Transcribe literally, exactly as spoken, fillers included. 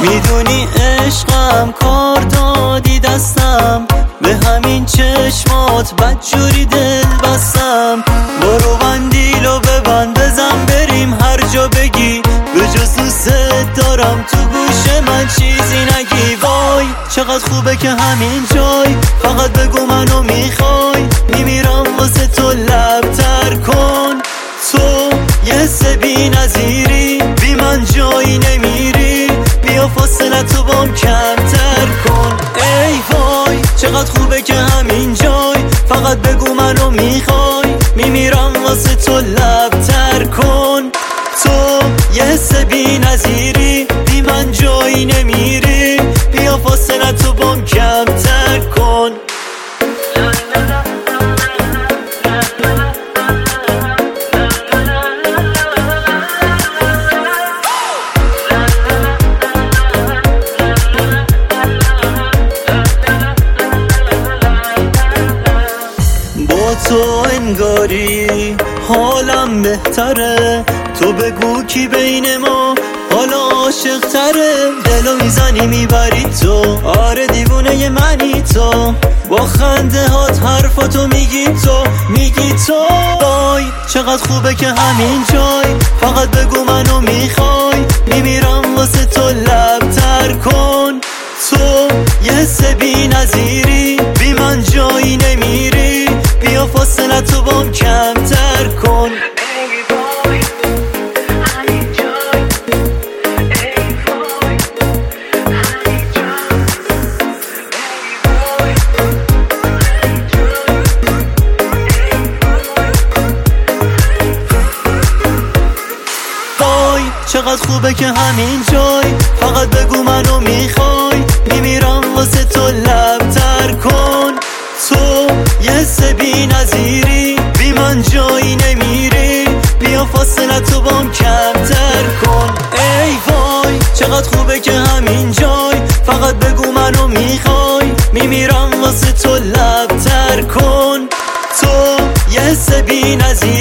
میدونی عشقم کار دادی دستم، به همین چشمات بدجوری دل بستم. برو بندیلو ببند بزن بریم هر جا بگی، به جز دوست دارم تو گوش من چیزی نگی. وای چقدر خوبه که همین جای، فقط بگو منو میخوای، میمیرم واسه تو لب تر کن. تو یه حس بی نظیری، بی من جایی نمیری، بیا فاصله تو بام کمتر کن. ای وای چقدر خوبه که همین جای، فقط بگو منو میخوای، میمیرم واسه تو لب تر کن. تو یه حس بی نظیری، بی من جایی نمیری، بیا فاصله تو بام کمتر کن. تو انگاری حالم بهتره، تو بگو کی بین ما حالا عاشق تره. دلو میزنی میبری تو، آره دیوونه ی منی تو، با خنده هات حرفاتو میگی تو میگی تو. وای چقدر خوبه که همین جای، فقط بگو منو میخوای، میمیرم واسه تو لب تر کن. تو یه حس بی نظیری، بی من جایی نمیری، بیا فاصله تو بام کمتر کن. چقدر خوبه که همین جای، فقط بگو منو میخوای، میمیرم واسه تو لب تر کن. تو یه حس بی نظیری، بی من جایی نمیری، بیا فاصله تو بام کمتر کن. ای وای چقدر خوبه که همین جای، فقط بگو منو میخوای، میمیرم واسه تو لب تر کن. تو یه حس بی نظیری